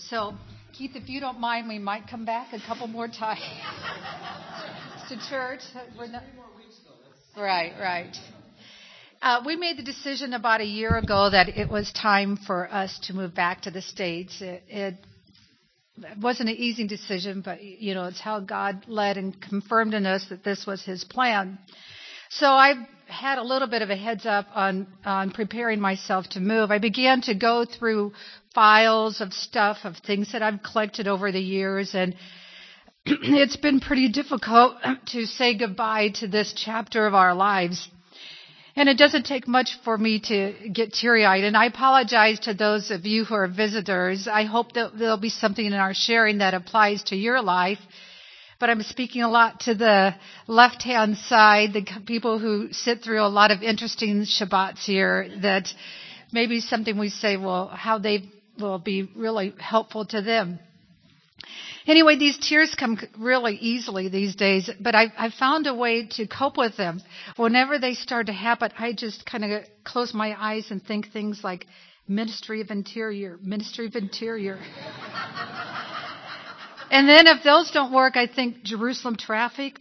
So, Keith, if you don't mind, we might come back a couple more times to church. Right. We made the decision about a year ago that it was time for us to move back to the States. It wasn't an easy decision, but, it's how God led and confirmed in us that this was His plan. So I had a little bit of a heads up on preparing myself to move. I began to go through files of stuff, of things that I've collected over the years, and it's been pretty difficult to say goodbye to this chapter of our lives. And it doesn't take much for me to get teary-eyed. And I apologize to those of you who are visitors. I hope that there'll be something in our sharing that applies to your life. But I'm speaking a lot to the left-hand side, the people who sit through a lot of interesting Shabbats here, that maybe something we say, well, how they will be really helpful to them. Anyway, these tears come really easily these days, but I found a way to cope with them. Whenever they start to happen, I just kind of close my eyes and think things like Ministry of Interior. And then if those don't work, I think Jerusalem traffic.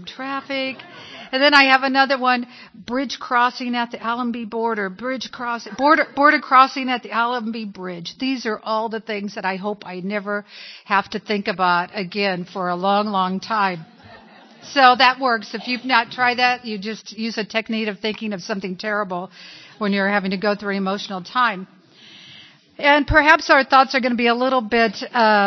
And then I have another one, bridge crossing at the Allenby border, border crossing at the Allenby bridge. These are all the things that I hope I never have to think about again for a long, long time. So that works. If you've not tried that, you just use a technique of thinking of something terrible when you're having to go through an emotional time. And perhaps our thoughts are going to be a little bit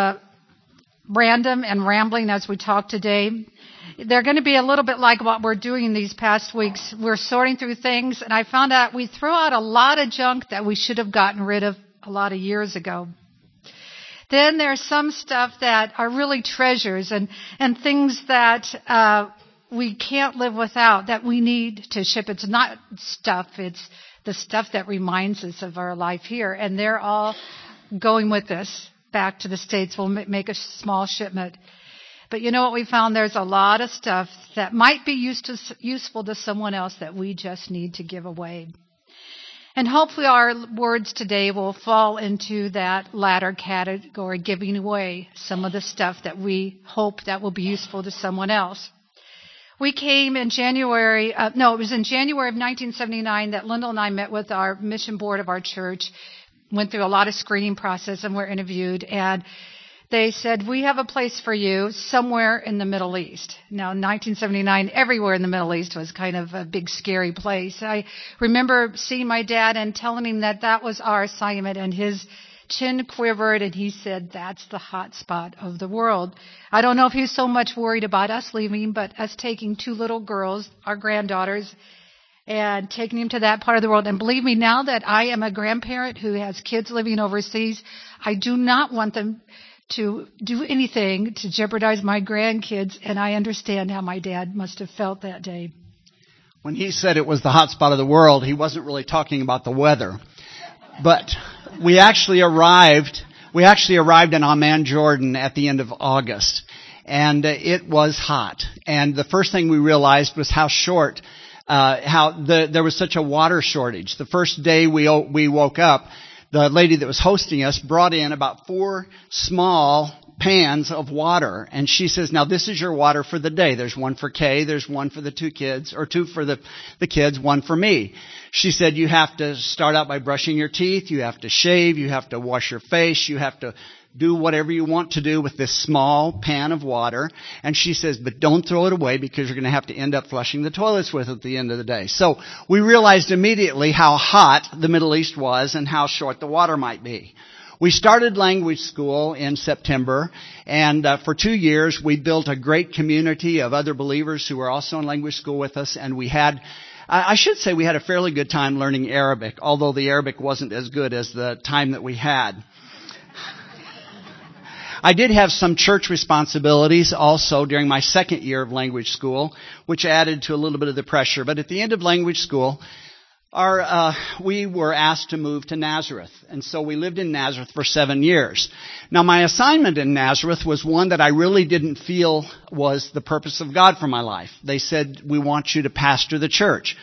random and rambling as we talk today. They're going to be a little bit like what we're doing these past weeks. We're sorting through things, and I found out we throw out a lot of junk that we should have gotten rid of a lot of years ago. Then there's some stuff that are really treasures and things that we can't live without, that we need to ship. It's not stuff, it's the stuff that reminds us of our life here, and they're all going with us back to the States. We'll make a small shipment. But you know what we found? There's a lot of stuff that might be useful to someone else that we just need to give away. And hopefully our words today will fall into that latter category, giving away some of the stuff that we hope that will be useful to someone else. We came in January of 1979 that Lyndall and I met with our mission board of our church, went through a lot of screening process and were interviewed, and they said, we have a place for you somewhere in the Middle East. Now, in 1979, everywhere in the Middle East was kind of a big, scary place. I remember seeing my dad and telling him that was our assignment, and his chin quivered, and he said, that's the hot spot of the world. I don't know if he was so much worried about us leaving, but us taking two little girls, our granddaughters, and taking them to that part of the world. And believe me, now that I am a grandparent who has kids living overseas, I do not want them to do anything to jeopardize my grandkids, and I understand how my dad must have felt that day. When he said it was the hot spot of the world, he wasn't really talking about the weather. But we actually arrived in Amman, Jordan at the end of August, and it was hot. And the first thing we realized was how there was such a water shortage. The first day we woke up, the lady that was hosting us brought in about 4 small pans of water. And she says, now this is your water for the day. There's one for Kay, there's one for the 2 kids, or 2 for the kids, 1 for me. She said, you have to start out by brushing your teeth, you have to shave, you have to wash your face, you have to do whatever you want to do with this small pan of water. And she says, but don't throw it away because you're going to have to end up flushing the toilets with it at the end of the day. So we realized immediately how hot the Middle East was and how short the water might be. We started language school in September, and for 2 years we built a great community of other believers who were also in language school with us, and we had a fairly good time learning Arabic, although the Arabic wasn't as good as the time that we had. I did have some church responsibilities also during my second year of language school, which added to a little bit of the pressure. But at the end of language school, we were asked to move to Nazareth. And so we lived in Nazareth for 7 years. Now, my assignment in Nazareth was one that I really didn't feel was the purpose of God for my life. They said, we want you to pastor the church.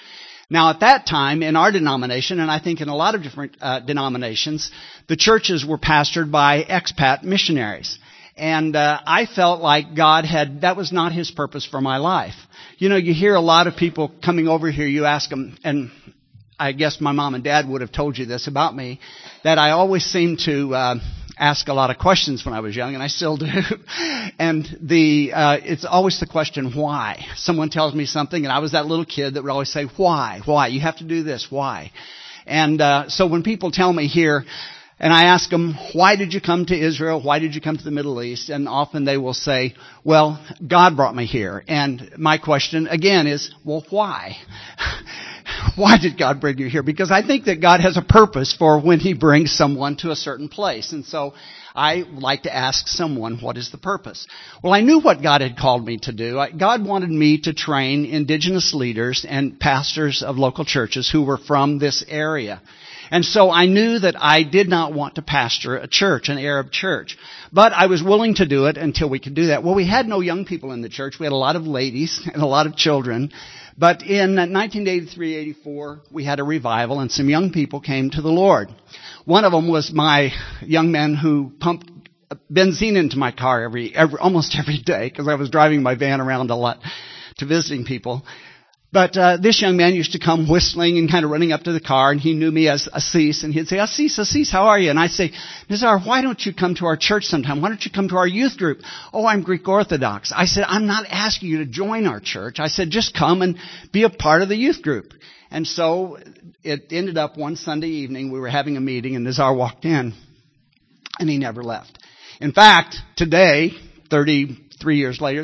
Now, at that time, in our denomination, and I think in a lot of different denominations, the churches were pastored by expat missionaries. And I felt like that was not His purpose for my life. You know, you hear a lot of people coming over here, you ask them, and I guess my mom and dad would have told you this about me, that I always seem to ask a lot of questions when I was young, and I still do. And it's always the question, why? Someone tells me something, and I was that little kid that would always say, why? Why? You have to do this. Why? And so when people tell me here, and I ask them, why did you come to Israel? Why did you come to the Middle East? And often they will say, well, God brought me here. And my question, again, is, well, why? Why did God bring you here? Because I think that God has a purpose for when He brings someone to a certain place. And so I like to ask someone, what is the purpose? Well, I knew what God had called me to do. God wanted me to train indigenous leaders and pastors of local churches who were from this area. And so I knew that I did not want to pastor a church, an Arab church. But I was willing to do it until we could do that. Well, we had no young people in the church. We had a lot of ladies and a lot of children. But in 1983-84, we had a revival and some young people came to the Lord. One of them was my young man who pumped benzene into my car almost every day because I was driving my van around a lot to visiting people. But this young man used to come whistling and kind of running up to the car, and he knew me as Assis, and he'd say, Assis, how are you? And I'd say, Nizar, why don't you come to our church sometime? Why don't you come to our youth group? Oh, I'm Greek Orthodox. I said, I'm not asking you to join our church. I said, just come and be a part of the youth group. And so it ended up one Sunday evening, we were having a meeting, and Nizar walked in, and he never left. In fact, today, 30 years later,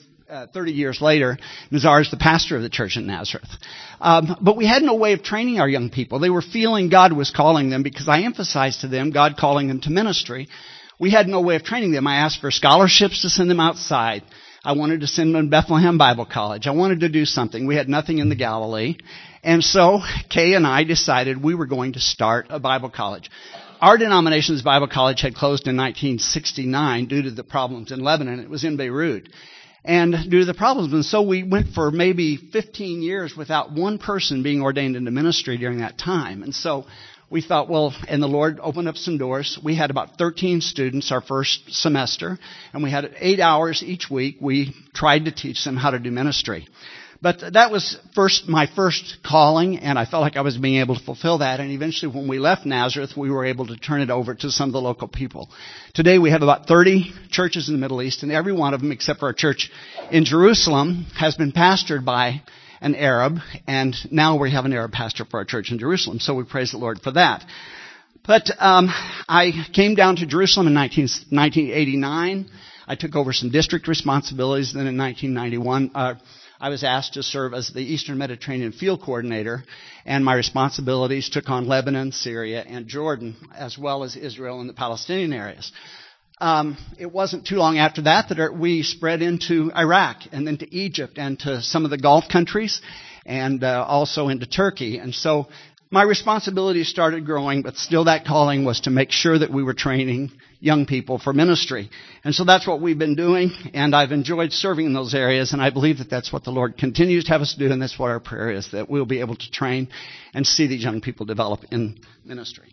Nizar is the pastor of the church in Nazareth. But we had no way of training our young people. They were feeling God was calling them because I emphasized to them God calling them to ministry. We had no way of training them. I asked for scholarships to send them outside. I wanted to send them to Bethlehem Bible College. I wanted to do something. We had nothing in the Galilee. And so Kay and I decided we were going to start a Bible college. Our denomination's Bible college had closed in 1969 due to the problems in Lebanon. It was in Beirut. And due to the problems. And so we went for maybe 15 years without one person being ordained into ministry during that time. And so we thought, well, and the Lord opened up some doors. We had about 13 students our first semester, and we had 8 hours each week. We tried to teach them how to do ministry. But that was my first calling, and I felt like I was being able to fulfill that. And eventually when we left Nazareth, we were able to turn it over to some of the local people. Today we have about 30 churches in the Middle East, and every one of them, except for our church in Jerusalem, has been pastored by an Arab. And now we have an Arab pastor for our church in Jerusalem, so we praise the Lord for that. But I came down to Jerusalem in 1989. I took over some district responsibilities. Then in 1991... I was asked to serve as the Eastern Mediterranean Field Coordinator, and my responsibilities took on Lebanon, Syria, and Jordan, as well as Israel and the Palestinian areas. It wasn't too long after that we spread into Iraq, and then to Egypt, and to some of the Gulf countries, and also into Turkey. And so my responsibilities started growing, but still that calling was to make sure that we were training young people for ministry. And so that's what we've been doing, and I've enjoyed serving in those areas, and I believe that that's what the Lord continues to have us do, and that's what our prayer is, that we'll be able to train and see these young people develop in ministry.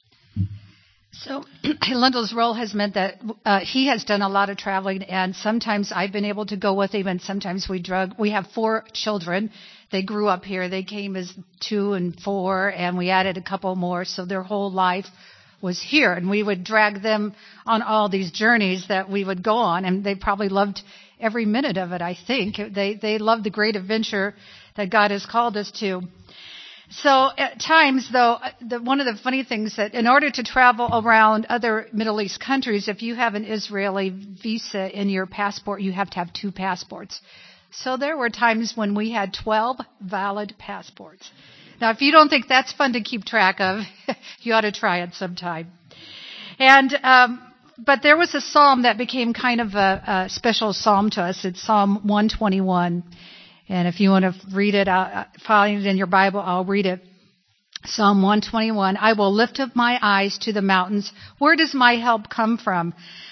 So Lyndall's role has meant that he has done a lot of traveling, and sometimes I've been able to go with him, and sometimes we have 4 children. They grew up here. They came as 2 and 4, and we added a couple more, so their whole life was here. And we would drag them on all these journeys that we would go on, and they probably loved every minute of it, I think. They loved the great adventure that God has called us to. So at times, though, one of the funny things that in order to travel around other Middle East countries, if you have an Israeli visa in your passport, you have to have 2 passports. So there were times when we had 12 valid passports. Now, if you don't think that's fun to keep track of, you ought to try it sometime. And but there was a psalm that became kind of a special psalm to us. It's Psalm 121. And if you want to read it, find it in your Bible, I'll read it. Psalm 121, I will lift up my eyes to the mountains. Where does my help come from?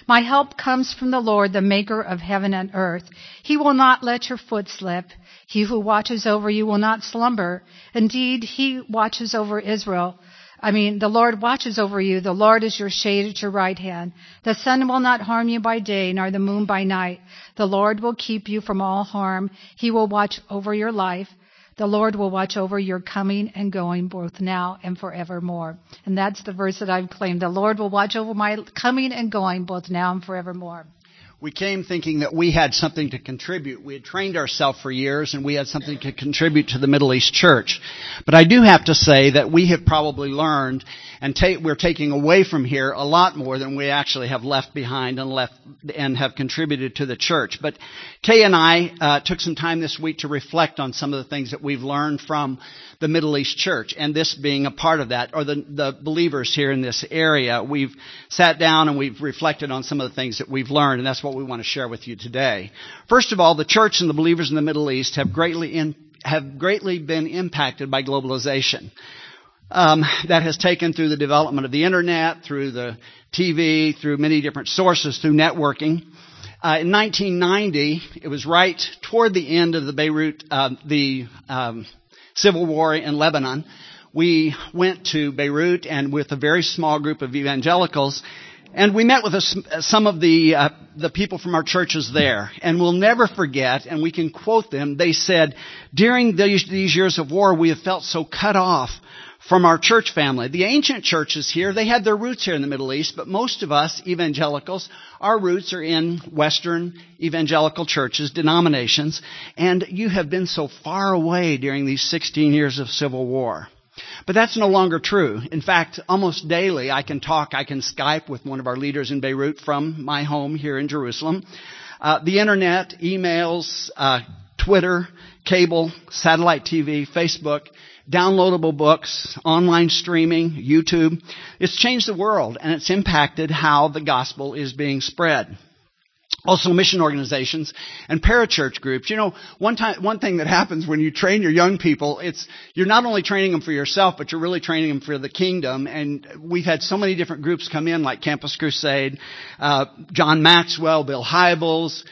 My help comes from the Lord, the maker of heaven and earth. He will not let your foot slip. He who watches over you will not slumber. Indeed, he watches over Israel. The Lord watches over you. The Lord is your shade at your right hand. The sun will not harm you by day, nor the moon by night. The Lord will keep you from all harm. He will watch over your life. The Lord will watch over your coming and going, both now and forevermore. And that's the verse that I've claimed. The Lord will watch over my coming and going, both now and forevermore. We came thinking that we had something to contribute. We had trained ourselves for years, and we had something to contribute to the Middle East church. But I do have to say that we have probably learned, and we're taking away from here a lot more than we actually have left behind and have contributed to the church. But Kay and I took some time this week to reflect on some of the things that we've learned from the Middle East church, and this being a part of that, or the believers here in this area. We've sat down and we've reflected on some of the things that we've learned, and that's what we want to share with you today. First of all, the church and the believers in the Middle East have greatly been impacted by globalization. That has taken through the development of the internet, through the TV, through many different sources, through networking. In 1990, it was right toward the end of the Beirut, civil war in Lebanon. We went to Beirut and with a very small group of evangelicals, and we met with some of the people from our churches there. And we'll never forget, and we can quote them, they said, during these years of war, we have felt so cut off from our church family. The ancient churches here, they had their roots here in the Middle East, but most of us evangelicals, our roots are in Western evangelical churches, denominations, and you have been so far away during these 16 years of civil war. But that's no longer true. In fact, almost daily I can Skype with one of our leaders in Beirut from my home here in Jerusalem. The internet, emails, Twitter, cable, satellite TV, Facebook, downloadable books, online streaming, YouTube. It's changed the world, and it's impacted how the gospel is being spread. Also, mission organizations and parachurch groups. You know, one thing that happens when you train your young people, you're not only training them for yourself, but you're really training them for the kingdom. And we've had so many different groups come in, like Campus Crusade, John Maxwell, Bill Hybels,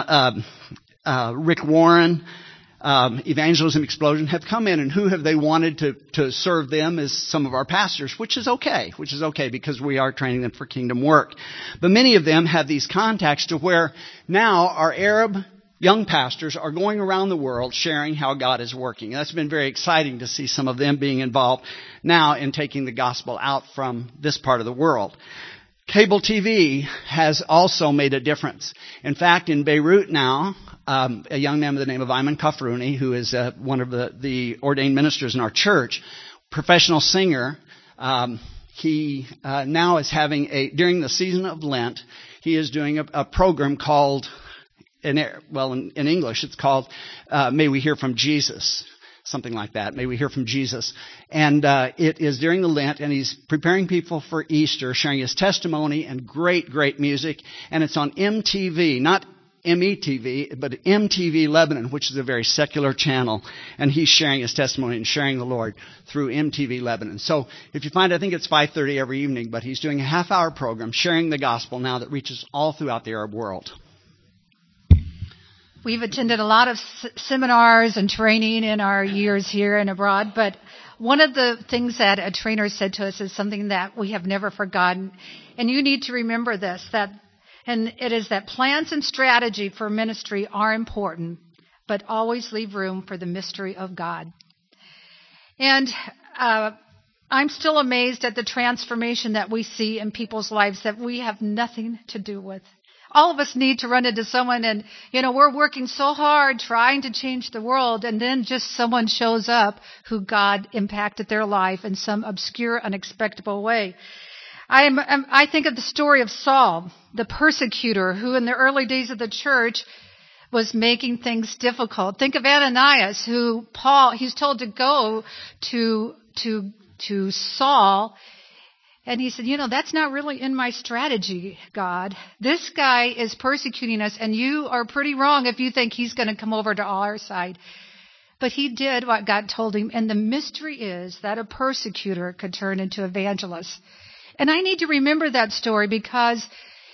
Rick Warren, Evangelism Explosion have come in, and who have they wanted to serve them as some of our pastors, which is okay because we are training them for kingdom work. But many of them have these contacts to where now our Arab young pastors are going around the world sharing how God is working. And that's been very exciting to see some of them being involved now in taking the gospel out from this part of the world. Cable TV has also made a difference. In fact, in Beirut now, a young man by the name of Ayman Kafrouni, who is one of the ordained ministers in our church, professional singer, he now is having during the season of Lent, he is doing a program called, in English, it's called May We Hear from Jesus. Something like that. May we hear from Jesus. And it is during the Lent, and he's preparing people for Easter, sharing his testimony and great, great music. And it's on MTV, not METV, but MTV Lebanon, which is a very secular channel. And he's sharing his testimony and sharing the Lord through MTV Lebanon. So if you find, I think it's 5:30 every evening, but he's doing a half-hour program sharing the gospel now that reaches all throughout the Arab world. We've attended a lot of seminars and training in our years here and abroad, but one of the things that a trainer said to us is something that we have never forgotten, and you need to remember this, and it is that plans and strategy for ministry are important, but always leave room for the mystery of God. And I'm still amazed at the transformation that we see in people's lives that we have nothing to do with. All of us need to run into someone and, we're working so hard trying to change the world, and then just someone shows up who God impacted their life in some obscure, unexpected way. I think of the story of Saul, the persecutor who in the early days of the church was making things difficult. Think of Ananias, who he's told to go to Saul. And he said, that's not really in my strategy, God. This guy is persecuting us, and you are pretty wrong if you think he's going to come over to our side. But he did what God told him, and the mystery is that a persecutor could turn into evangelist. And I need to remember that story because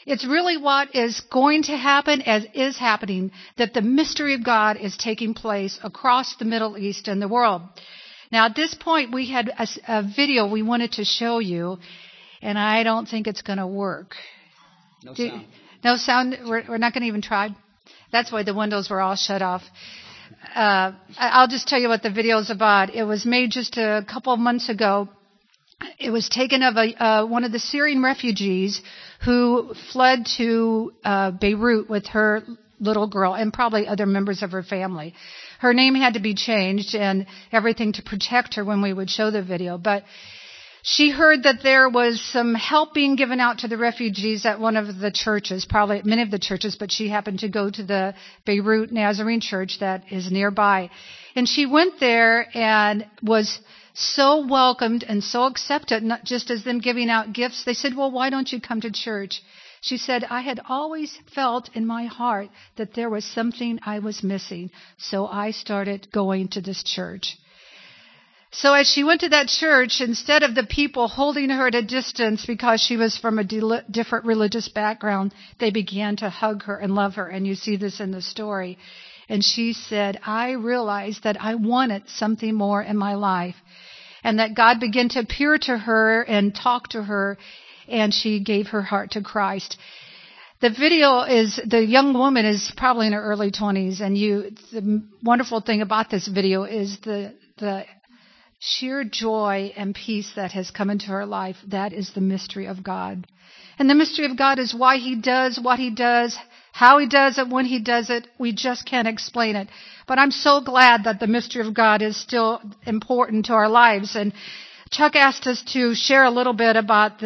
It's really what is going to happen, as is happening, that the mystery of God is taking place across the Middle East and the world. Now, at this point, we had a video we wanted to show you, and I don't think it's going to work. No sound. No sound? We're not going to even try? That's why the windows were all shut off. I'll just tell you what the video is about. It was made just a couple of months ago. It was taken of one of the Syrian refugees who fled to Beirut with her little girl and probably other members of her family. Her name had to be changed and everything to protect her when we would show the video. But she heard that there was some help being given out to the refugees at one of the churches, probably at many of the churches, but she happened to go to the Beirut Nazarene church that is nearby. And she went there and was so welcomed and so accepted, not just as them giving out gifts. They said, well, why don't you come to church? She said, I had always felt in my heart that there was something I was missing, so I started going to this church. So as she went to that church, instead of the people holding her at a distance because she was from a different religious background, they began to hug her and love her. And you see this in the story. And she said, I realized that I wanted something more in my life. And that God began to appear to her and talk to her. And she gave her heart to Christ. The video is, the young woman is probably in her early 20s. And the wonderful thing about this video is the sheer joy and peace that has come into her life. That is the mystery of God. And the mystery of God is why He does what He does, how He does it, when He does it. We just can't explain it. But I'm so glad that the mystery of God is still important to our lives. And Chuck asked us to share a little bit about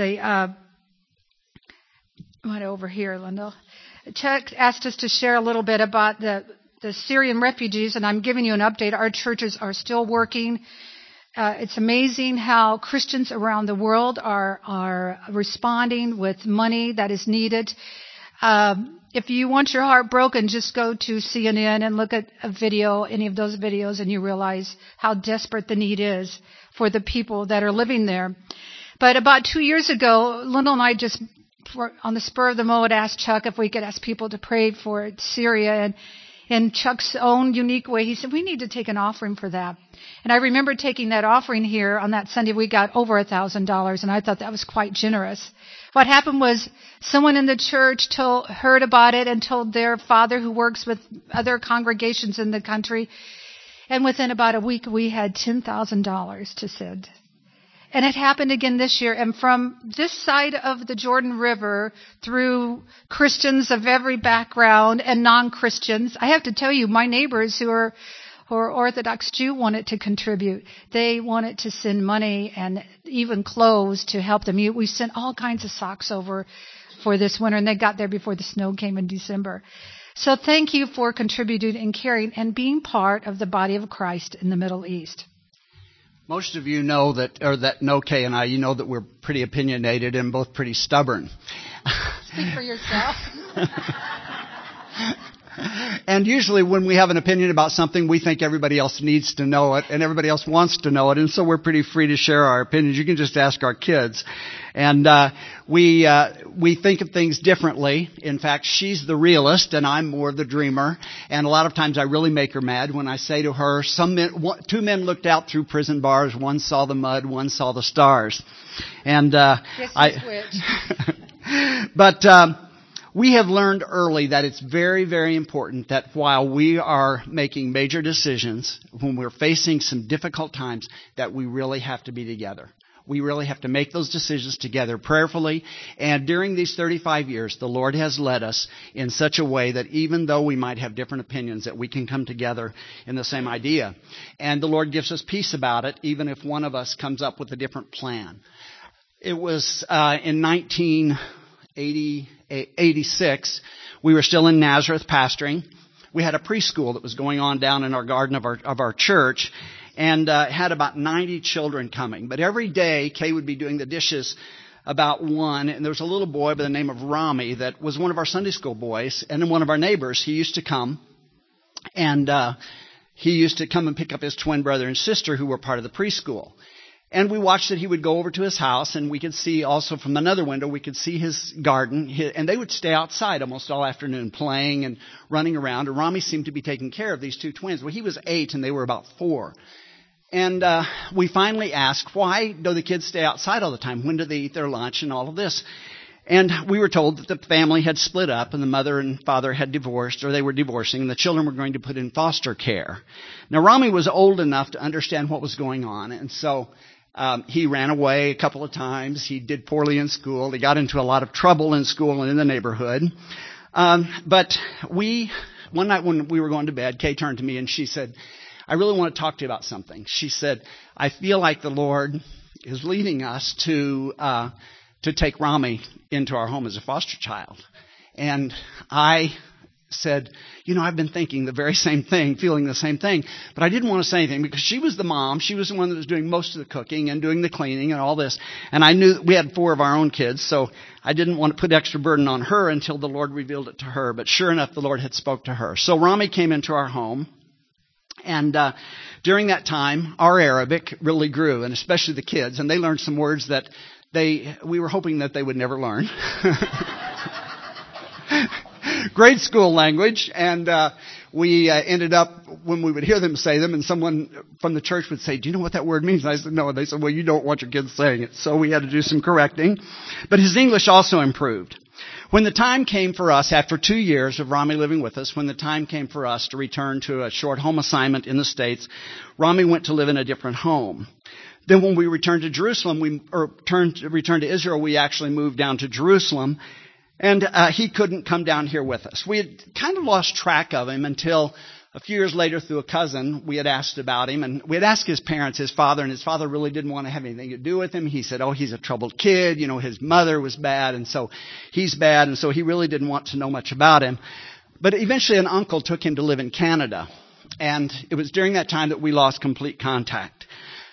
over here, Linda. Chuck asked us to share a little bit about the Syrian refugees, and I'm giving you an update. Our churches are still working. It's amazing how Christians around the world are responding with money that is needed. If you want your heart broken, just go to CNN and look at a video, any of those videos, and you realize how desperate the need is for the people that are living there. But about 2 years ago, Linda and I just, on the spur of the moment, asked Chuck if we could ask people to pray for Syria. And in Chuck's own unique way, he said, we need to take an offering for that. And I remember taking that offering here on that Sunday. We got over $1,000, and I thought that was quite generous. What happened was someone in the church heard about it and told their father, who works with other congregations in the country. And within about a week, we had $10,000 to send. And it happened again this year. And from this side of the Jordan River, through Christians of every background and non-Christians, I have to tell you, my neighbors who are Orthodox Jew wanted to contribute. They wanted to send money and even clothes to help them. We sent all kinds of socks over for this winter, and they got there before the snow came in December. So thank you for contributing and caring and being part of the body of Christ in the Middle East. Most of you know that know Kay and I, you know that we're pretty opinionated and both pretty stubborn. Speak for yourself. And usually when we have an opinion about something, we think everybody else needs to know it and everybody else wants to know it. And so we're pretty free to share our opinions. You can just ask our kids. And we think of things differently. In fact, she's the realist and I'm more the dreamer. And a lot of times I really make her mad when I say to her, two men looked out through prison bars. One saw the mud, one saw the stars. And But we have learned early that it's very, very important that while we are making major decisions, when we're facing some difficult times, that we really have to be together. We really have to make those decisions together prayerfully. And during these 35 years, the Lord has led us in such a way that even though we might have different opinions, that we can come together in the same idea. And the Lord gives us peace about it, even if one of us comes up with a different plan. It was in 1986, we were still in Nazareth pastoring. We had a preschool that was going on down in our garden of our church, and had about 90 children coming. But every day, Kay would be doing the dishes about 1, and there was a little boy by the name of Rami that was one of our Sunday school boys, and then one of our neighbors. He used to come, and he used to come and pick up his twin brother and sister who were part of the preschool. And we watched that he would go over to his house, and we could see also from another window, we could see his garden. And they would stay outside almost all afternoon playing and running around. And Rami seemed to be taking care of these two twins. Well, he was 8 and they were about 4. And we finally asked, why do the kids stay outside all the time? When do they eat their lunch and all of this? And we were told that the family had split up and the mother and father had divorced, or they were divorcing, and the children were going to put in foster care. Now, Rami was old enough to understand what was going on, and so he ran away a couple of times. He did poorly in school. He got into a lot of trouble in school and in the neighborhood. But one night when we were going to bed, Kay turned to me and she said, I really want to talk to you about something. She said, I feel like the Lord is leading us to take Rami into our home as a foster child. And I said, I've been thinking the very same thing, feeling the same thing, but I didn't want to say anything because she was the mom. She was the one that was doing most of the cooking and doing the cleaning and all this. And I knew we had 4 of our own kids, so I didn't want to put extra burden on her until the Lord revealed it to her. But sure enough, the Lord had spoke to her. So Rami came into our home. And during that time, our Arabic really grew, and especially the kids. And they learned some words that we were hoping that they would never learn. Grade school language, and we ended up, when we would hear them say them, and someone from the church would say, do you know what that word means? And I said, no. And they said, well, you don't want your kids saying it. So we had to do some correcting. But his English also improved. When the time came for us, after 2 years of Rami living with us, when the time came for us to return to a short home assignment in the States, Rami went to live in a different home. Then when we returned to Jerusalem, returned to Israel, we actually moved down to Jerusalem. And he couldn't come down here with us. We had kind of lost track of him until a few years later through a cousin, we had asked about him. And we had asked his parents, his father, and his father really didn't want to have anything to do with him. He said, he's a troubled kid. His mother was bad, and so he's bad. And so he really didn't want to know much about him. But eventually an uncle took him to live in Canada. And it was during that time that we lost complete contact.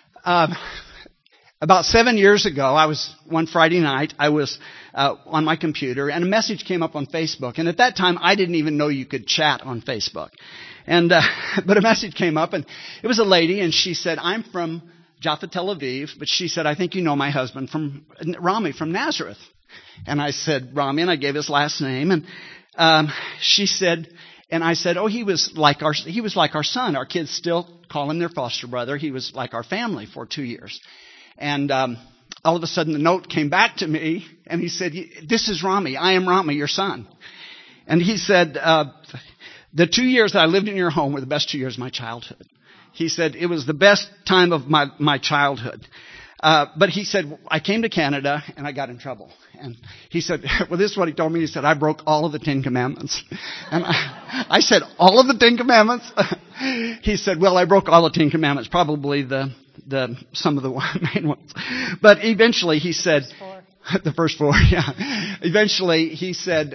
About 7 years ago, one Friday night, I was on my computer, and a message came up on Facebook. And at that time, I didn't even know you could chat on Facebook. And but a message came up, and it was a lady, and she said, I'm from Jaffa, Tel Aviv, but she said, I think you know my husband from Rami from Nazareth. And I said, Rami, and I gave his last name. And she said, and I said, he was like our son. Our kids still call him their foster brother. He was like our family for 2 years. And all of a sudden, the note came back to me, and he said, this is Rami. I am Rami, your son. And he said, the 2 years that I lived in your home were the best 2 years of my childhood. He said, it was the best time of my childhood. But he said, I came to Canada, and I got in trouble. And he said, well, this is what he told me. He said, I broke all of the 10 Commandments. And I said, all of the 10 Commandments? He said, well, I broke all the 10 Commandments, probably some of the main ones. But eventually he said, the first 4, yeah. Eventually he said,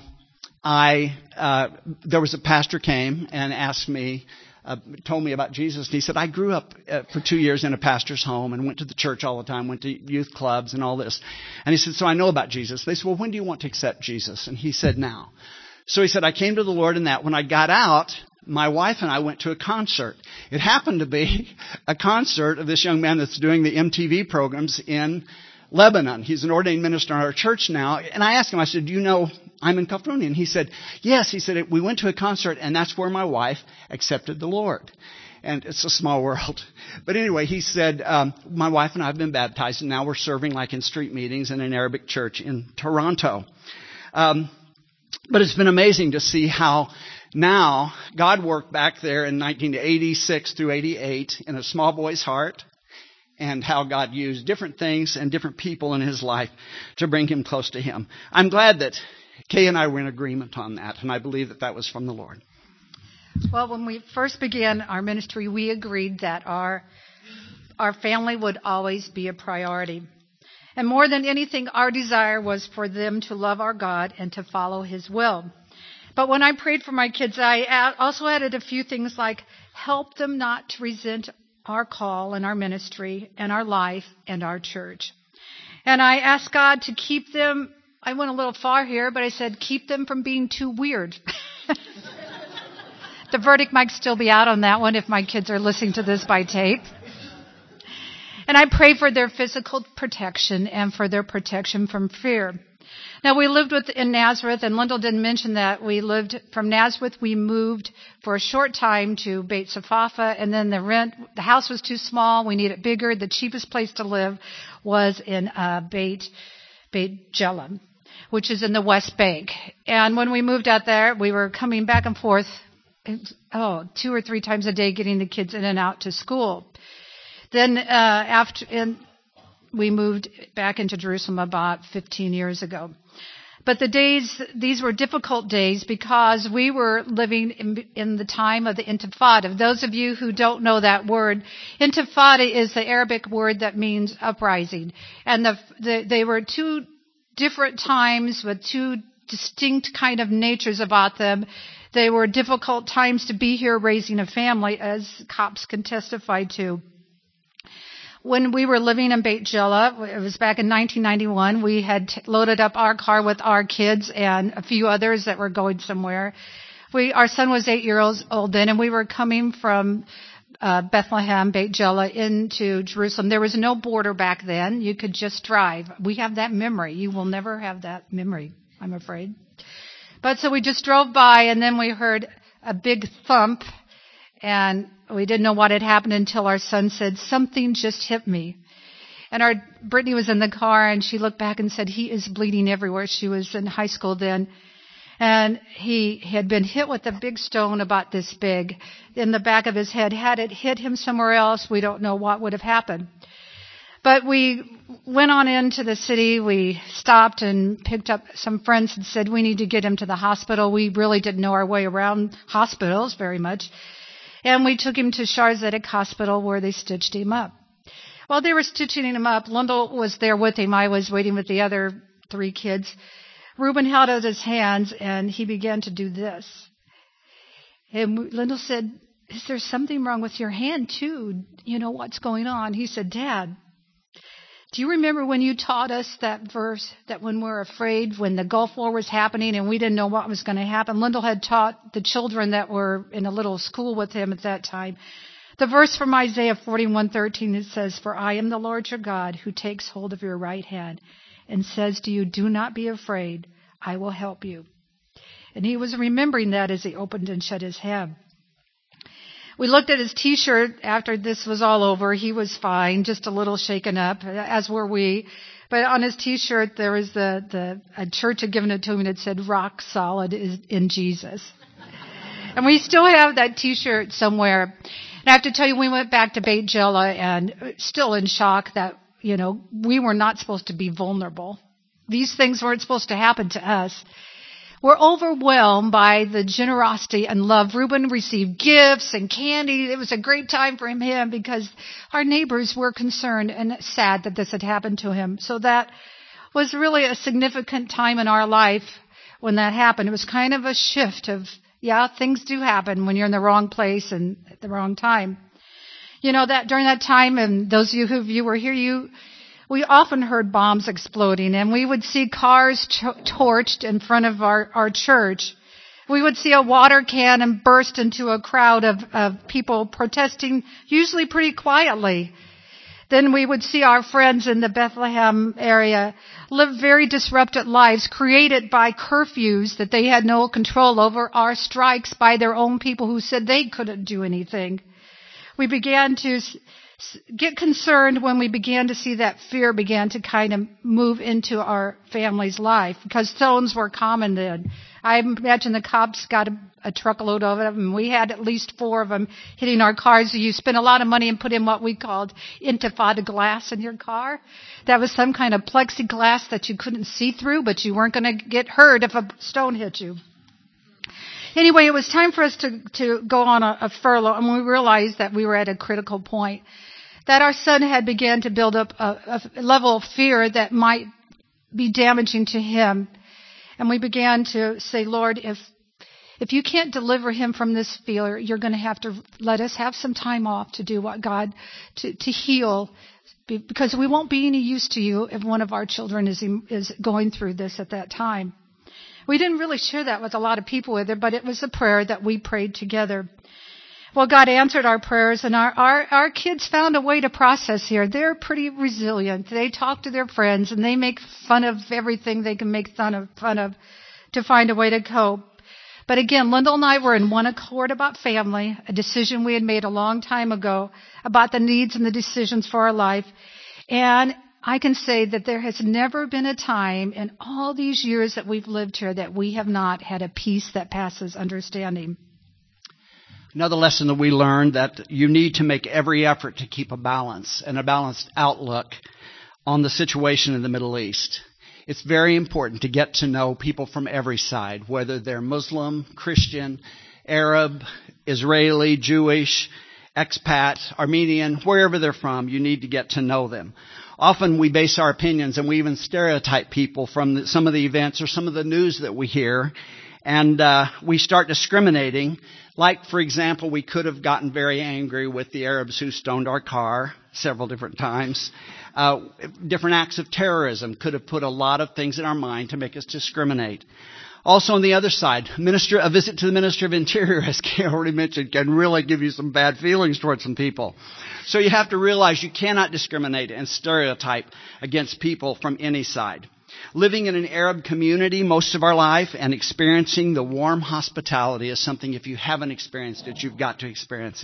there was a pastor came and asked me, told me about Jesus. And he said, I grew up for 2 years in a pastor's home and went to the church all the time, went to youth clubs and all this. And he said, so I know about Jesus. They said, well, when do you want to accept Jesus? And he said, now. So he said, I came to the Lord in that. When I got out, my wife and I went to a concert. It happened to be a concert of this young man that's doing the MTV programs in Lebanon. He's an ordained minister in our church now. And I asked him, I said, do you know I'm in California? And he said, yes. He said, we went to a concert, and that's where my wife accepted the Lord. And it's a small world. But anyway, he said, my wife and I have been baptized, and now we're serving like in street meetings in an Arabic church in Toronto. But it's been amazing to see how now God worked back there in 1986 through 88 in a small boy's heart, and how God used different things and different people in his life to bring him close to him. I'm glad that Kay and I were in agreement on that, and I believe that was from the Lord. Well, when we first began our ministry, we agreed that our family would always be a priority. And more than anything, our desire was for them to love our God and to follow his will. But when I prayed for my kids, I also added a few things like help them not to resent our call and our ministry and our life and our church. And I asked God to keep them, I went a little far here, but I said keep them from being too weird. The verdict might still be out on that one if my kids are listening to this by tape. And I pray for their physical protection and for their protection from fear. Now, we lived in Nazareth, and Lyndall didn't mention that. We lived from Nazareth. We moved for a short time to Beit Safafa, and then the house was too small. We needed bigger. The cheapest place to live was in Beit Jella, which is in the West Bank. And when we moved out there, we were coming back and forth, 2 or 3 times a day, getting the kids in and out to school. Then we moved back into Jerusalem about 15 years ago. But these were difficult days because we were living in the time of the Intifada. Those of you who don't know that word, Intifada is the Arabic word that means uprising. And they were 2 different times with 2 distinct kind of natures about them. They were difficult times to be here raising a family, as cops can testify to. When we were living in Beit Jella, it was back in 1991, we had loaded up our car with our kids and a few others that were going somewhere. Our son was 8 years old then, and we were coming from Bethlehem, Beit Jella, into Jerusalem. There was no border back then. You could just drive. We have that memory. You will never have that memory, I'm afraid. But so we just drove by, and then we heard a big thump, and we didn't know what had happened until our son said, "Something just hit me." And Brittany was in the car, and she looked back and said, "He is bleeding everywhere." She was in high school then. And he had been hit with a big stone about this big in the back of his head. Had it hit him somewhere else, we don't know what would have happened. But we went on into the city. We stopped and picked up some friends and said, "We need to get him to the hospital." We really didn't know our way around hospitals very much. And we took him to Shar Zedek Hospital, where they stitched him up. While they were stitching him up, Lyndall was there with him. I was waiting with the other 3 kids. Reuben held out his hands, and he began to do this. And Lyndall said, "Is there something wrong with your hand, too? You know, what's going on?" He said, "Dad, do you remember when you taught us that verse, that when we're afraid, when the Gulf War was happening and we didn't know what was going to happen?" Lyndall had taught the children that were in a little school with him at that time. The verse from Isaiah 41:13, it says, "For I am the Lord your God who takes hold of your right hand and says to you, 'Do not be afraid, I will help you.'" And he was remembering that as he opened and shut his hand. We looked at his T-shirt after this was all over. He was fine, just a little shaken up, as were we. But on his T-shirt, there was a church had given it to him, and it said, "Rock solid is in Jesus." And we still have that T-shirt somewhere. And I have to tell you, we went back to Beit Jella and still in shock that, we were not supposed to be vulnerable. These things weren't supposed to happen to us. We're overwhelmed by the generosity and love. Reuben received gifts and candy. It was a great time for him because our neighbors were concerned and sad that this had happened to him. So that was really a significant time in our life when that happened. It was kind of a shift of, things do happen when you're in the wrong place and at the wrong time. That during that time, and those of you who were here, we often heard bombs exploding, and we would see cars torched in front of our church. We would see a water cannon burst into a crowd of people protesting, usually pretty quietly. Then we would see our friends in the Bethlehem area live very disrupted lives created by curfews that they had no control over, or strikes by their own people who said they couldn't do anything. We began to get concerned when we began to see that fear began to kind of move into our family's life, because stones were common then. I imagine the cops got a truckload of them, and we had at least 4 of them hitting our cars. You spent a lot of money and put in what we called Intifada glass in your car. That was some kind of plexiglass that you couldn't see through, but you weren't going to get hurt if a stone hit you. Anyway, it was time for us to go on a furlough, and we realized that we were at a critical point, that our son had begun to build up a level of fear that might be damaging to him. And we began to say, "Lord, if you can't deliver him from this fear, you're going to have to let us have some time off to do what God, to heal, because we won't be any use to you if one of our children is going through this at that time." We didn't really share that with a lot of people with it, but it was a prayer that we prayed together. Well, God answered our prayers, and our kids found a way to process here. They're pretty resilient. They talk to their friends, and they make fun of everything they can make fun of to find a way to cope. But again, Lyndall and I were in one accord about family, a decision we had made a long time ago about the needs and the decisions for our life. And I can say that there has never been a time in all these years that we've lived here that we have not had a peace that passes understanding. Another lesson that we learned, that you need to make every effort to keep a balance and a balanced outlook on the situation in the Middle East. It's very important to get to know people from every side, whether they're Muslim, Christian, Arab, Israeli, Jewish, expat, Armenian, wherever they're from. You need to get to know them. Often we base our opinions and we even stereotype people from some of the events or some of the news that we hear, and we start discriminating. Like, for example, we could have gotten very angry with the Arabs who stoned our car several different times. Different acts of terrorism could have put a lot of things in our mind to make us discriminate. Also on the other side, a visit to the Minister of Interior, as Kay already mentioned, can really give you some bad feelings towards some people. So you have to realize you cannot discriminate and stereotype against people from any side. Living in an Arab community most of our life and experiencing the warm hospitality is something, if you haven't experienced it, you've got to experience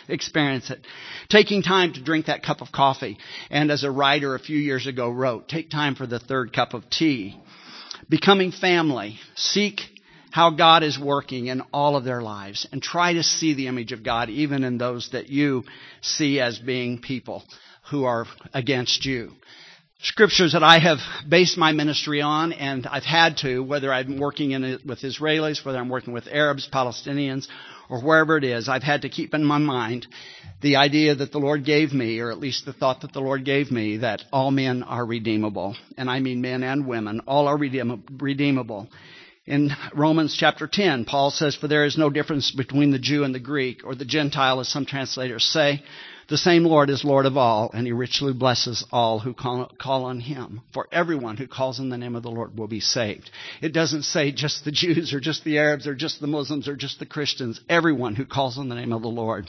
it. Taking time to drink that cup of coffee. And as a writer a few years ago wrote, take time for the third cup of tea. Becoming family. Seek how God is working in all of their lives and try to see the image of God even in those that you see as being people who are against you. Scriptures that I have based my ministry on, and I've had to, whether I'm working in it with Israelis, whether I'm working with Arabs, Palestinians, or wherever it is, I've had to keep in my mind the idea that the Lord gave me, or at least the thought that the Lord gave me, that all men are redeemable. And I mean men and women. All are redeemable. In Romans chapter 10, Paul says, "For there is no difference between the Jew and the Greek, or the Gentile, as some translators say. The same Lord is Lord of all, and He richly blesses all who call on Him. For everyone who calls on the name of the Lord will be saved." It doesn't say just the Jews or just the Arabs or just the Muslims or just the Christians. Everyone who calls on the name of the Lord.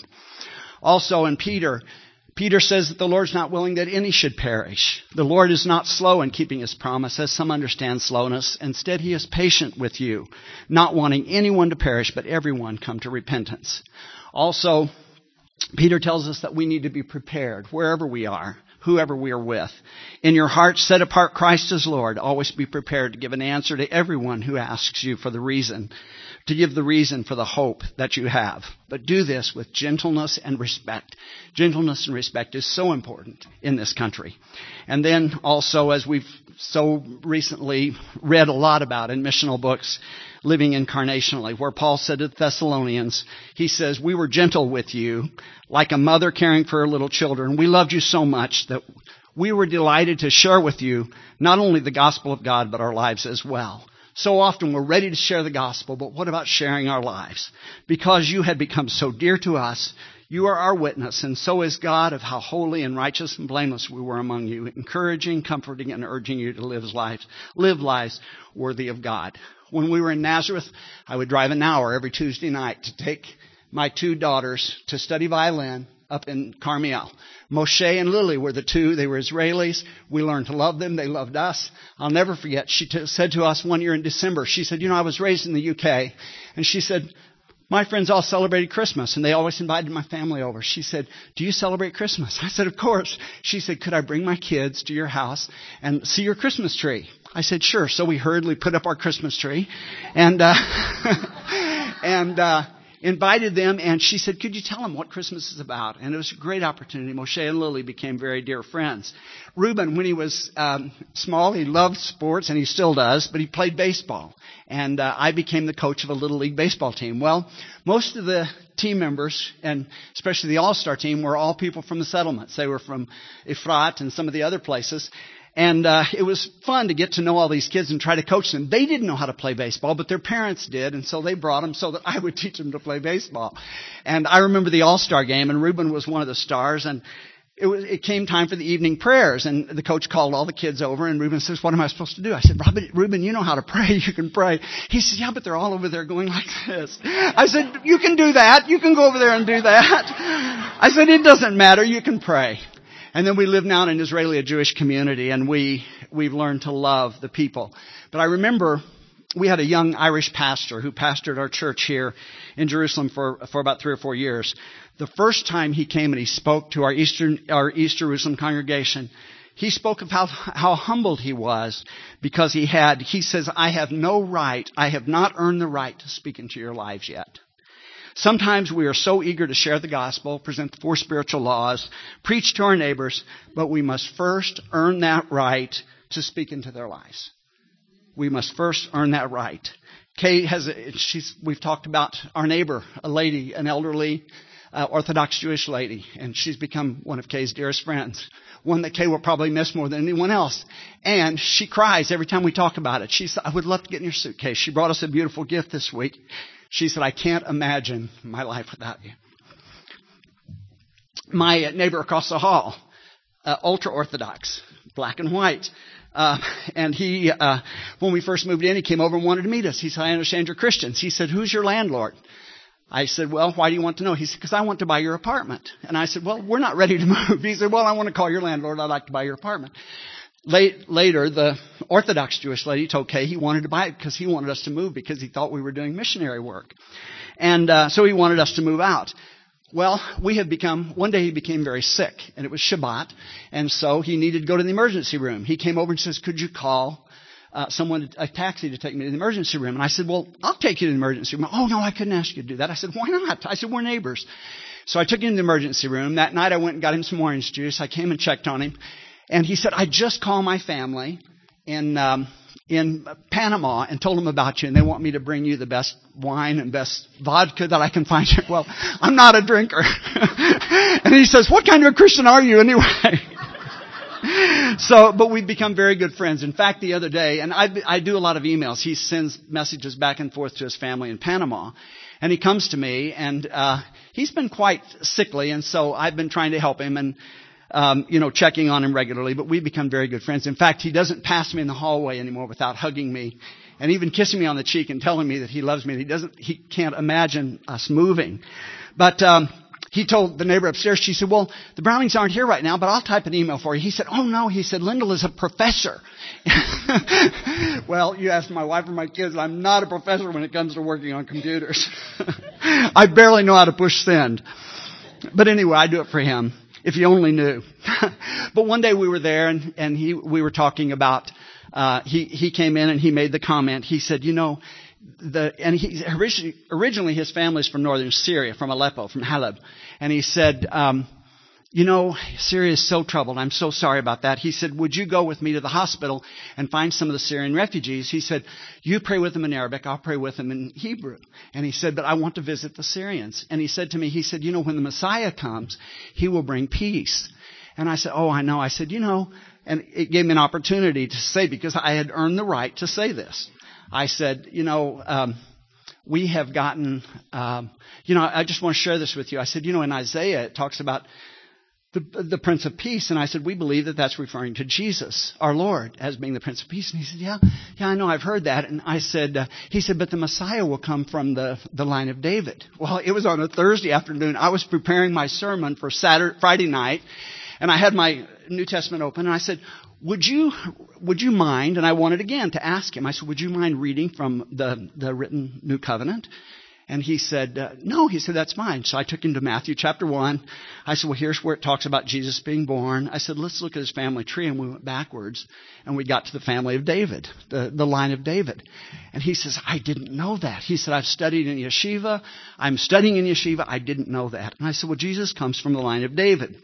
Also in Peter says that the Lord's not willing that any should perish. The Lord is not slow in keeping His promise, as some understand slowness. Instead, He is patient with you, not wanting anyone to perish, but everyone come to repentance. Also, Peter tells us that we need to be prepared wherever we are, whoever we are with. In your heart, set apart Christ as Lord. Always be prepared to give an answer to everyone who asks you for the reason, to give the reason for the hope that you have. But do this with gentleness and respect. Gentleness and respect is so important in this country. And then also, as we've so recently read a lot about in missional books, living incarnationally, where Paul said to the Thessalonians, he says, "We were gentle with you, like a mother caring for her little children. We loved you so much that we were delighted to share with you not only the gospel of God, but our lives as well." So often we're ready to share the gospel, but what about sharing our lives? Because you had become so dear to us, you are our witness, and so is God, of how holy and righteous and blameless we were among you, encouraging, comforting, and urging you to live lives worthy of God. When we were in Nazareth, I would drive an hour every Tuesday night to take my two daughters to study violin up in Carmiel. Moshe and Lily were the two. They were Israelis. We learned to love them. They loved us. I'll never forget. She said to us one year in December, she said, I was raised in the UK. And she said, my friends all celebrated Christmas, and they always invited my family over. She said, do you celebrate Christmas? I said, of course. She said, could I bring my kids to your house and see your Christmas tree? I said, sure. So we hurriedly put up our Christmas tree and invited them. And she said, could you tell them what Christmas is about? And it was a great opportunity. Moshe and Lily became very dear friends. Reuben, when he was small, he loved sports, and he still does, but he played baseball. And I became the coach of a Little League baseball team. Well, most of the team members, and especially the all-star team, were all people from the settlements. They were from Efrat and some of the other places. And it was fun to get to know all these kids and try to coach them. They didn't know how to play baseball, but their parents did, and so they brought them so that I would teach them to play baseball. And I remember the All-Star game, and Reuben was one of the stars, and it came time for the evening prayers, and the coach called all the kids over, and Reuben says, what am I supposed to do? I said, Reuben, you know how to pray. You can pray. He says, yeah, but they're all over there going like this. I said, you can do that. You can go over there and do that. I said, it doesn't matter. You can pray. And then we live now in an Israeli, a Jewish community, and we've learned to love the people. But I remember we had a young Irish pastor who pastored our church here in Jerusalem for about 3 or 4 years. The first time he came and he spoke to our East Jerusalem congregation, he spoke of how humbled he was because he says, I have not earned the right to speak into your lives yet. Sometimes we are so eager to share the gospel, present the 4 spiritual laws, preach to our neighbors, but we must first earn that right to speak into their lives. We must first earn that right. Kay we've talked about our neighbor, a lady, an elderly Orthodox Jewish lady, and she's become one of Kay's dearest friends, one that Kay will probably miss more than anyone else. And she cries every time we talk about it. She said, I would love to get in your suitcase. She brought us a beautiful gift this week. She said, I can't imagine my life without you. My neighbor across the hall, ultra-Orthodox, black and white. And he, when we first moved in, he came over and wanted to meet us. He said, I understand you're Christians. He said, who's your landlord? I said, well, why do you want to know? He said, because I want to buy your apartment. And I said, well, we're not ready to move. He said, well, I want to call your landlord. I'd like to buy your apartment. Later, the Orthodox Jewish lady told Kay he wanted to buy it because he wanted us to move because he thought we were doing missionary work. And so he wanted us to move out. Well, one day he became very sick, and it was Shabbat, and so he needed to go to the emergency room. He came over and says, could you call a taxi to take me to the emergency room? And I said, well, I'll take you to the emergency room. Oh, no, I couldn't ask you to do that. I said, why not? I said, we're neighbors. So I took him to the emergency room. That night I went and got him some orange juice. I came and checked on him, and he said, I just called my family in Panama and told them about you, and they want me to bring you the best wine and best vodka that I can find. Well, I'm not a drinker. And he says, what kind of a Christian are you anyway? But we've become very good friends. In fact, the other day, and I do a lot of emails. He sends messages back and forth to his family in Panama. And he comes to me, and he's been quite sickly, and so I've been trying to help him and checking on him regularly, but we've become very good friends. In fact, he doesn't pass me in the hallway anymore without hugging me and even kissing me on the cheek and telling me that he loves me. He can't imagine us moving. But he told the neighbor upstairs, she said, well, the Brownings aren't here right now, but I'll type an email for you. He said, oh no, he said, Lyndall is a professor. Well, you ask my wife or my kids, I'm not a professor when it comes to working on computers. I barely know how to push send. But anyway, I do it for him. If you only knew. But one day we were there and we were talking about, he came in and he made the comment. He said, originally his family's from northern Syria, from Aleppo, from Halab. And he said, Syria is so troubled. I'm so sorry about that. He said, would you go with me to the hospital and find some of the Syrian refugees? He said, you pray with them in Arabic, I'll pray with them in Hebrew. And he said, but I want to visit the Syrians. And he said to me, when the Messiah comes, he will bring peace. And I said, oh, I know. I said, and it gave me an opportunity to say, because I had earned the right to say this. I said, we have gotten, I just want to share this with you. I said, in Isaiah, it talks about the Prince of Peace. And I said, we believe that that's referring to Jesus, our Lord, as being the Prince of Peace. And he said, yeah, I know, I've heard that. And I said, he said, but the Messiah will come from the line of David. Well, it was on a Thursday afternoon. I was preparing my sermon for Friday night, and I had my New Testament open, and I said, would you mind, and I wanted again to ask him, I said, would you mind reading from the written New Covenant? And he said, no. He said, that's fine. So I took him to Matthew chapter 1. I said, well, here's where it talks about Jesus being born. I said, let's look at his family tree. And we went backwards. And we got to the family of David, the line of David. And he says, I didn't know that. He said, I've studied in yeshiva. I'm studying in yeshiva. I didn't know that. And I said, well, Jesus comes from the line of David.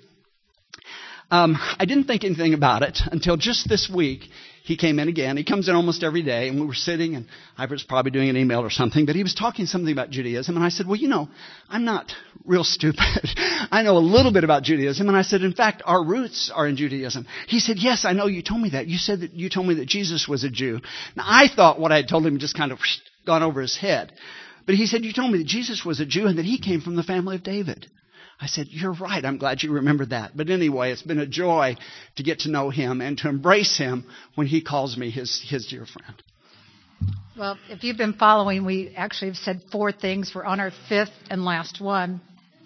I didn't think anything about it until just this week. He came in again. He comes in almost every day, and we were sitting, and I was probably doing an email or something, but he was talking something about Judaism, and I said, well, I'm not real stupid. I know a little bit about Judaism, and I said, in fact, our roots are in Judaism. He said, yes, I know you told me that. You told me that Jesus was a Jew. Now, I thought what I had told him just kind of gone over his head. But he said, you told me that Jesus was a Jew and that he came from the family of David. I said, you're right. I'm glad you remembered that. But anyway, it's been a joy to get to know him and to embrace him when he calls me his dear friend. Well, if you've been following, we actually have said 4 things. We're on our 5th and last one.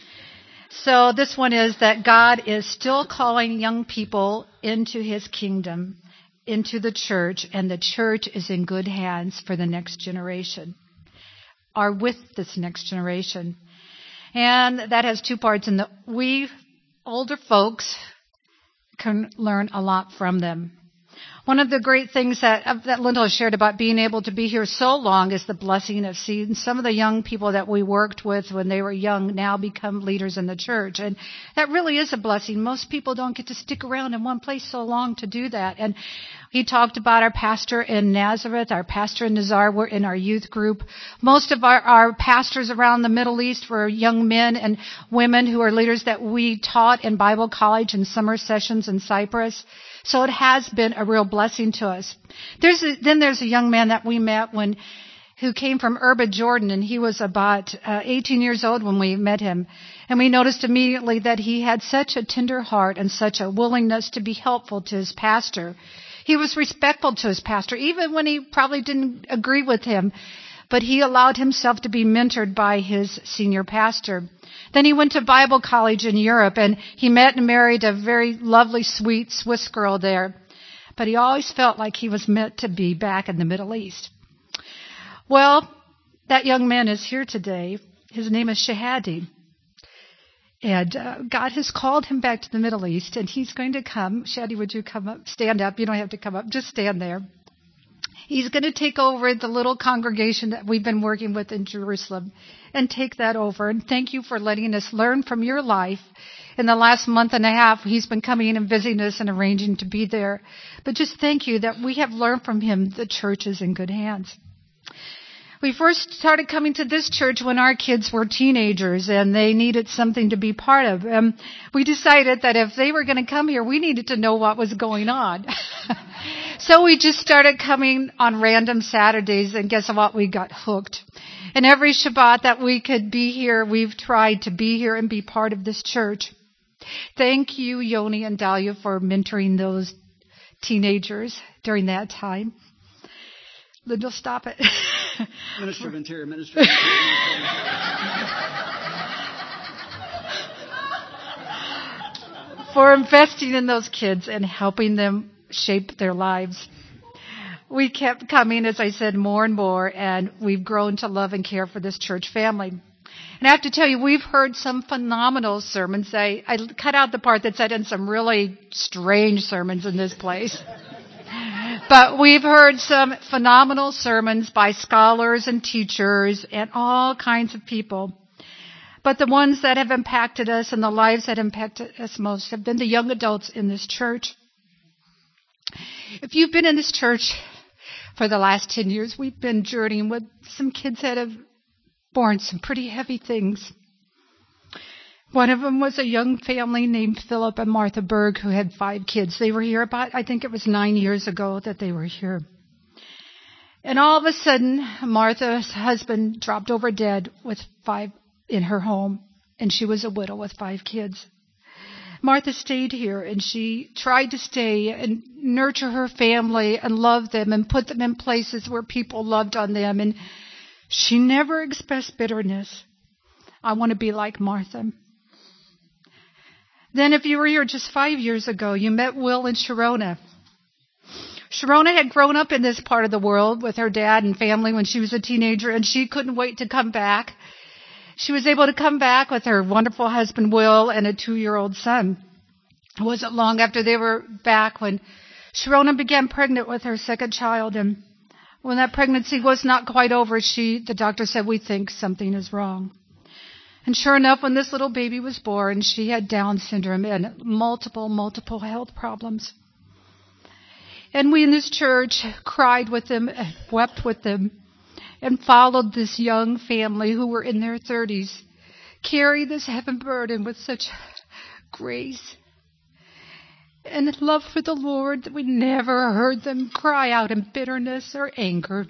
So this one is that God is still calling young people into his kingdom, into the church, and the church is in good hands for the next generation, or with this next generation. And that has 2 parts. And we older folks can learn a lot from them. One of the great things that Linda shared about being able to be here so long is the blessing of seeing some of the young people that we worked with when they were young now become leaders in the church. And that really is a blessing. Most people don't get to stick around in one place so long to do that. And he talked about our pastor in Nazareth, our pastor in Nazar. We're in our youth group. Most of our pastors around the Middle East were young men and women who are leaders that we taught in Bible college and summer sessions in Cyprus. So it has been a real blessing to us. Then there's a young man that we met who came from Urba, Jordan, and he was about 18 years old when we met him. And we noticed immediately that he had such a tender heart and such a willingness to be helpful to his pastor. He was respectful to his pastor, even when he probably didn't agree with him. But he allowed himself to be mentored by his senior pastor. Then he went to Bible college in Europe, and he met and married a very lovely, sweet Swiss girl there. But he always felt like he was meant to be back in the Middle East. Well, that young man is here today. His name is Shahadi. And God has called him back to the Middle East, and he's going to come. Shahadi, would you come up? Stand up. You don't have to come up. Just stand there. He's going to take over the little congregation that we've been working with in Jerusalem and take that over. And thank you for letting us learn from your life. In the last month and a half, he's been coming and visiting us and arranging to be there. But just thank you that we have learned from him the church is in good hands. We first started coming to this church when our kids were teenagers and they needed something to be part of. We decided that if they were going to come here, we needed to know what was going on. So we just started coming on random Saturdays, and guess what? We got hooked. And every Shabbat that we could be here, we've tried to be here and be part of this church. Thank you, Yoni and Dahlia, for mentoring those teenagers during that time. Linda, stop it. Minister of Interior, Minister of Interior. For investing in those kids and helping them shape their lives. We kept coming, as I said, more and more, and we've grown to love and care for this church family. And I have to tell you, we've heard some phenomenal sermons. I cut out the part that said in some really strange sermons in this place. But we've heard some phenomenal sermons by scholars and teachers and all kinds of people. But the ones that have impacted us and the lives that impacted us most have been the young adults in this church. If you've been in this church for the last 10 years, we've been journeying with some kids that have borne some pretty heavy things. One of them was a young family named Philip and Martha Berg who had 5 kids. They were here about, I think it was 9 years ago that they were here. And all of a sudden, Martha's husband dropped over dead with 5 in her home, and she was a widow with 5 kids. Martha stayed here, and she tried to stay and nurture her family and love them and put them in places where people loved on them. And she never expressed bitterness. I want to be like Martha. Then if you were here just 5 years ago, you met Will and Sharona. Sharona had grown up in this part of the world with her dad and family when she was a teenager, and she couldn't wait to come back. She was able to come back with her wonderful husband, Will, and a 2-year-old son. It wasn't long after they were back when Sharona began pregnant with her second child, and when that pregnancy was not quite over, the doctor said, "We think something is wrong." And sure enough, when this little baby was born, she had Down syndrome and multiple health problems. And we in this church cried with them, wept with them, and followed this young family who were in their 30s, carry this heavy burden with such grace and love for the Lord that we never heard them cry out in bitterness or anger.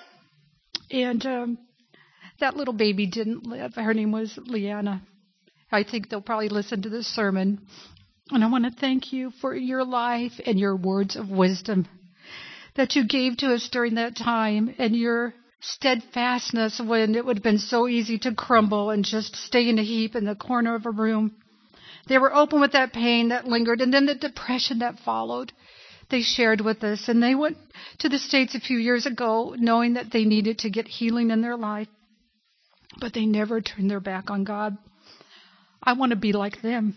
And that little baby didn't live. Her name was Leanna. I think they'll probably listen to this sermon. And I want to thank you for your life and your words of wisdom that you gave to us during that time, and your steadfastness when it would have been so easy to crumble and just stay in a heap in the corner of a room. They were open with that pain that lingered, and then the depression that followed. They shared with us, and they went to the States a few years ago knowing that they needed to get healing in their life, but they never turned their back on God. I want to be like them.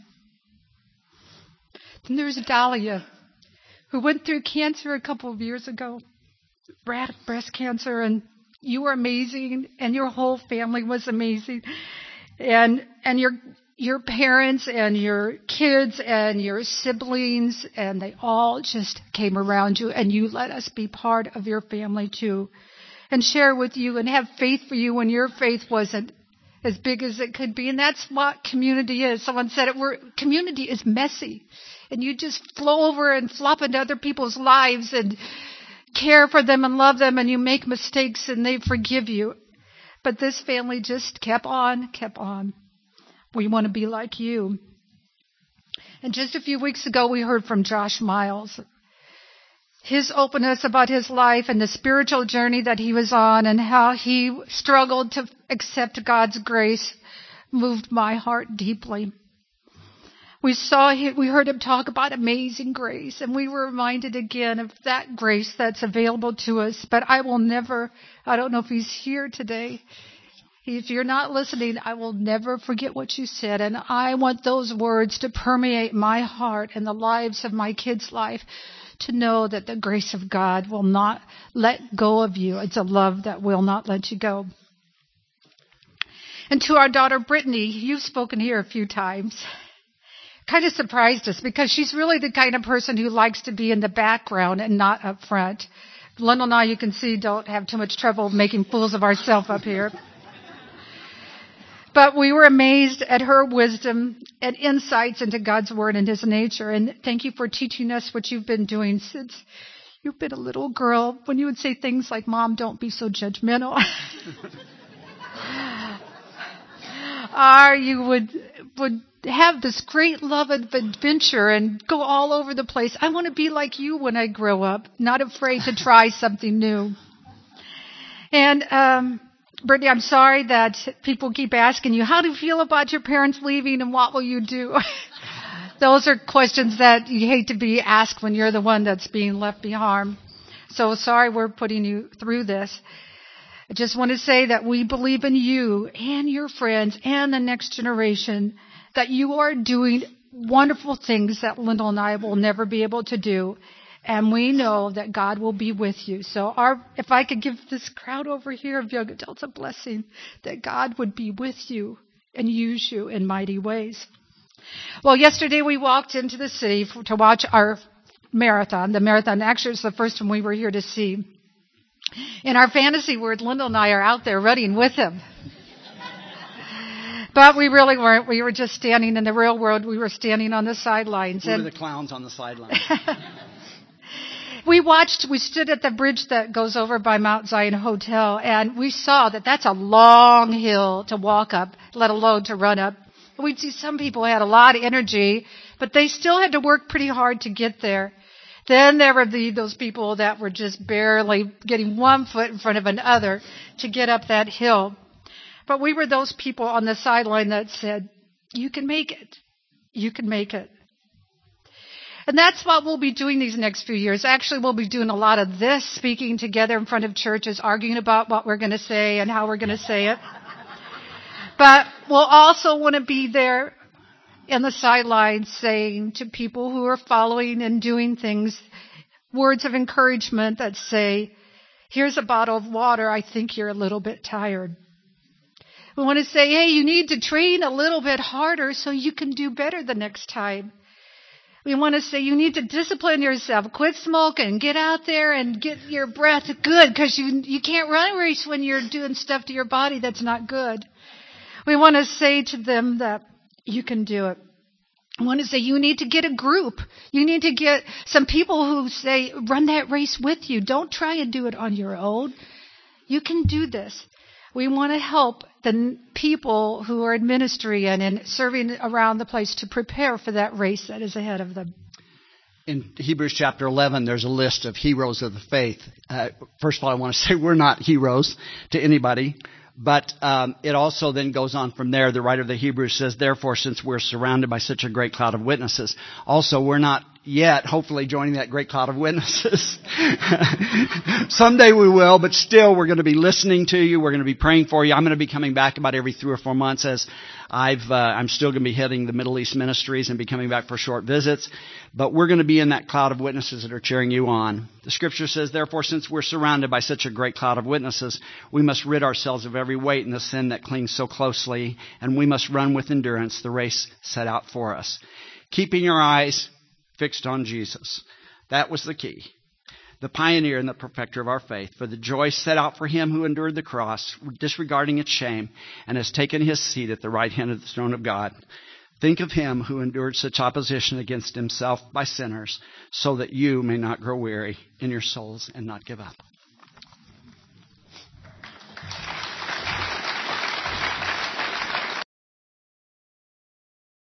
Then there's Dahlia, who went through cancer a couple of years ago, breast cancer, and you were amazing, and your whole family was amazing, and your parents and your kids and your siblings, and they all just came around you, and you let us be part of your family too, and share with you and have faith for you when your faith wasn't as big as it could be. And that's what community is. Someone said it, community is messy, and you just flow over and flop into other people's lives and care for them and love them, and you make mistakes and they forgive you. But this family just kept on. We want to be like you. And just a few weeks ago, we heard from Josh Miles. His openness about his life and the spiritual journey that he was on and how he struggled to accept God's grace moved my heart deeply. We heard him talk about amazing grace, and we were reminded again of that grace that's available to us. But I don't know if he's here today. If you're not listening, I will never forget what you said, and I want those words to permeate my heart and the lives of my kids' life, to know that the grace of God will not let go of you. It's a love that will not let you go. And to our daughter Brittany, you've spoken here a few times. Kind of surprised us because she's really the kind of person who likes to be in the background and not up front. Linda and I, you can see, don't have too much trouble making fools of ourselves up here. But we were amazed at her wisdom and insights into God's word and his nature. And thank you for teaching us what you've been doing since you've been a little girl, when you would say things like, "Mom, don't be so judgmental." Or you would have this great love of adventure and go all over the place. I want to be like you when I grow up, not afraid to try something new. And Brittany, I'm sorry that people keep asking you, how do you feel about your parents leaving and what will you do? Those are questions that you hate to be asked when you're the one that's being left behind. So sorry we're putting you through this. I just want to say that we believe in you and your friends and the next generation, that you are doing wonderful things that Lyndall and I will never be able to do. And we know that God will be with you. So if I could give this crowd over here of young adults a blessing, that God would be with you and use you in mighty ways. Well, yesterday we walked into the city to watch our marathon. The marathon actually is the first one we were here to see. In our fantasy world, Lyndall and I are out there running with him. But we really weren't. We were just standing in the real world. We were standing on the sidelines. We were the clowns on the sidelines. We stood at the bridge that goes over by Mount Zion Hotel, and we saw that that's a long hill to walk up, let alone to run up. We'd see some people had a lot of energy, but they still had to work pretty hard to get there. Then there were those people that were just barely getting one foot in front of another to get up that hill. But we were those people on the sideline that said, "You can make it. You can make it." And that's what we'll be doing these next few years. Actually, we'll be doing a lot of this, speaking together in front of churches, arguing about what we're going to say and how we're going to say it. But we'll also want to be there in the sidelines saying to people who are following and doing things, words of encouragement that say, "Here's a bottle of water. I think you're a little bit tired." We want to say, "Hey, you need to train a little bit harder so you can do better the next time." We want to say, "You need to discipline yourself. Quit smoking. Get out there and get your breath good, because you can't run a race when you're doing stuff to your body that's not good." We want to say to them that you can do it. We want to say you need to get a group. You need to get some people who say, run that race with you. Don't try and do it on your own. You can do this. We want to help the people who are in ministry and in serving around the place to prepare for that race that is ahead of them. In Hebrews chapter 11, there's a list of heroes of the faith. First of all, I want to say we're not heroes to anybody. But it also then goes on from there. The writer of the Hebrews says, therefore, since we're surrounded by such a great cloud of witnesses, also we're not yet, hopefully, joining that great cloud of witnesses. Someday we will, but still we're going to be listening to you. We're going to be praying for you. I'm going to be coming back about every 3 or 4 months as I'm still going to be heading the Middle East ministries and be coming back for short visits. But we're going to be in that cloud of witnesses that are cheering you on. The scripture says, therefore, since we're surrounded by such a great cloud of witnesses, we must rid ourselves of every weight and the sin that clings so closely, and we must run with endurance the race set out for us, keeping your eyes fixed on Jesus. That was the key. The pioneer and the perfecter of our faith. For the joy set out for him who endured the cross, disregarding its shame, and has taken his seat at the right hand of the throne of God. Think of him who endured such opposition against himself by sinners, so that you may not grow weary in your souls and not give up.